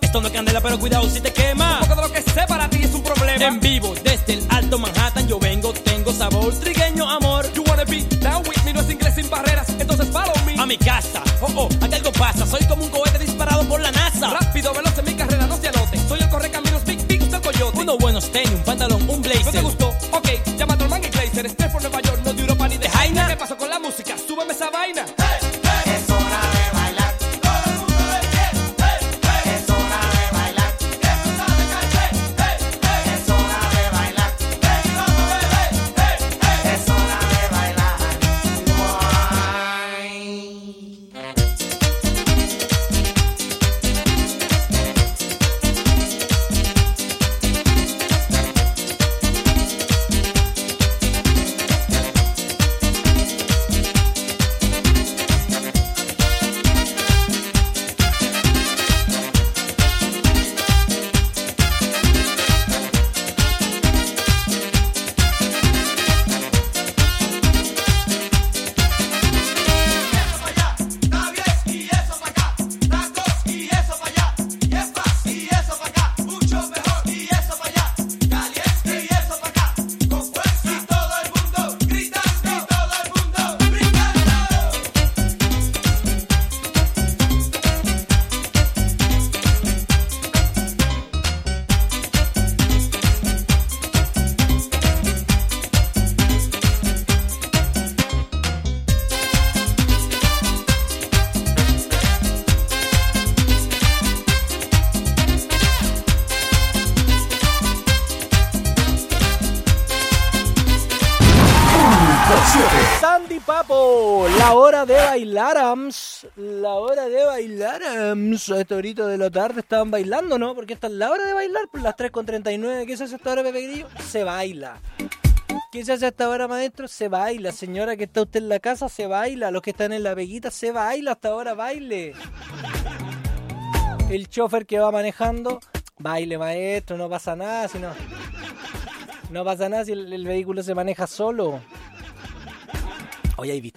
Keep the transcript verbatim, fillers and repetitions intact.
Esto no es candela, pero cuidado si te quema. Un poco de lo que sé para ti es un problema. En vivo, desde el Alto Manhattan, yo vengo, tengo sabor, trigueño amor. You wanna be down with me, no es inglés sin barreras, entonces follow me. A mi casa, oh oh, aquí algo pasa, soy como un cohete disparado por la NASA. Rápido, veloz en mi carrera, no se anote. Soy el correcaminos, big, big, usted el coyote. Unos buenos tenis, un pantalón, un blazer. ¿No te gustó? Ok, llama a Norman y Glazer. Estoy por Nueva York, no de Europa ni de Jaina. ¿Qué pasó con la música? Súbeme esa vaina. Es hora de bailar. Todo el mundo de pie. Es hora de bailar. Que tú sabes caché. Es hora de bailar. Ven y vamos a beber. Es hora de bailar. Sandy Papo, la hora de bailar, ams, la hora de bailar, ams. A esta horita de la tarde estaban bailando, ¿no? Porque esta es la hora de bailar, por las tres con treinta y nueve. ¿Qué se hace a esta hora, Pepe Grillo? Se baila. ¿Qué se hace a esta hora, maestro? Se baila. Señora que está usted en la casa, se baila. Los que están en la peguita, se baila. Hasta ahora, baile. El chofer que va manejando, baile, maestro, no pasa nada, si no... No pasa nada si el, el vehículo se maneja solo. Hoy hay